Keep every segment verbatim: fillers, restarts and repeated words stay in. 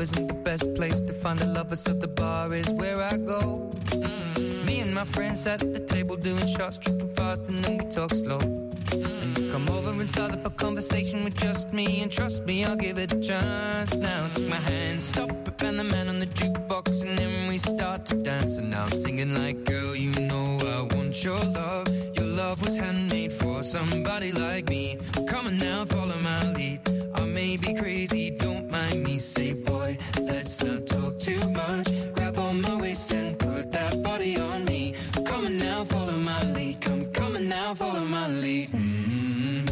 isn't the best place to find a lover, so the bar is where I go. Mm. Me and my friends at the table doing shots, tripping fast, and then we talk slow. And you come over and start up a conversation with just me, and trust me, I'll give it a chance. Now take my hand, stop it, and the man on the jukebox, and then we start to dance. And now I'm singing like, girl, you know I want your love. Your love was handmade for somebody like me. Come on now, follow my lead. I may be crazy, don't mind me. Say, boy, let's not talk too much. Grab on my waist and put that body on me. Come on now, follow my lead. Come, come on now, follow my lead. Mm-hmm.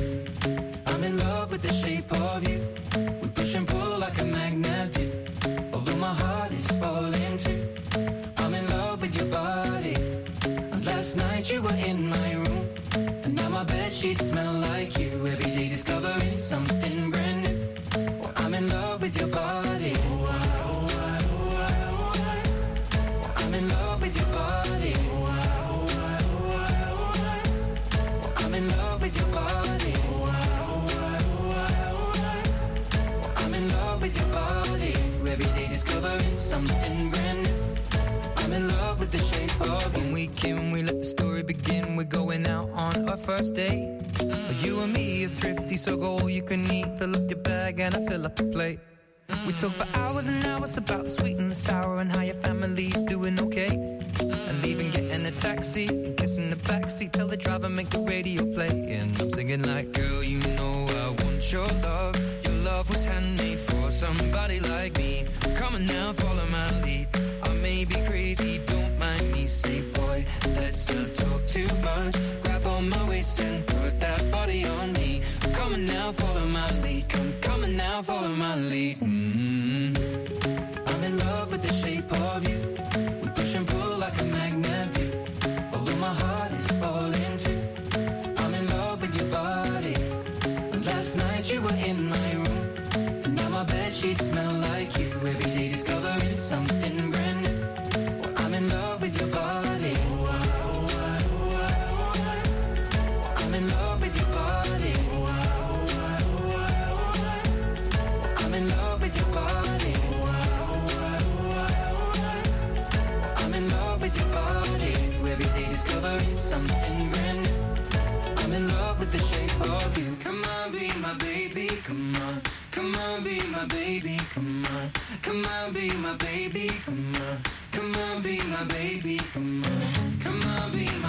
I'm in love with the shape of you. We push and pull like a magnet do. Although my heart is falling too. I'm in love with your body. And last night you were in my room, and now my bedsheets smell like you. Every day discovering something brand new. Well, I'm in love with your body. Oh, I, oh, I, oh, I, oh, I. Well, I'm in love with your body. Oh, I, oh, I, oh, I, oh, I. Well, I'm in love with your body. Oh, I, oh, I, oh, I, oh, I. Well, I'm in love with your body. Every day discovering something brand new. I'm in love with the shape of you. When we came, we let the story begin. We're going out on our first date. Mm. You and me are thrifty, so go all you can eat. Fill up your bag and I fill up the plate. Mm. We talk for hours and hours about the sweet and the sour, and how your family's doing okay. Mm. And leaving, getting a taxi, kissing the backseat, tell the driver make the radio play. And I'm singing like, girl, you know I want your love. Your love was handmade for somebody like me. Come on now, follow my lead. I may be crazy, don't mind me. Say, boy, let's not talk too much. Grab on my waist and put that body on me. Come on now, follow my lead. Come, come on now, follow my lead. Mm-hmm. I'm in love with the shape of you. We push and pull like a magnet do. Although my heart is falling too. I'm in love with your body. Last night you were in my room, and now my bedsheets smell like you. Every day discovering something brand new. Well, I'm in love with your body. Oh, I, oh, I, oh, I, oh, I. Well, I'm in love with your body. Oh, I, oh, I, oh, I, oh, I. Well, I'm in love with your body. Oh, I, oh, I, oh, I, oh, I. Well, I'm in love with your body. Every day discovering something brand new. I'm in love with the shape of you. Come on, be my baby, come on. Come on, be my baby, come on. Come on, be my baby, come on. Come on, be my baby, come on. Come on, be my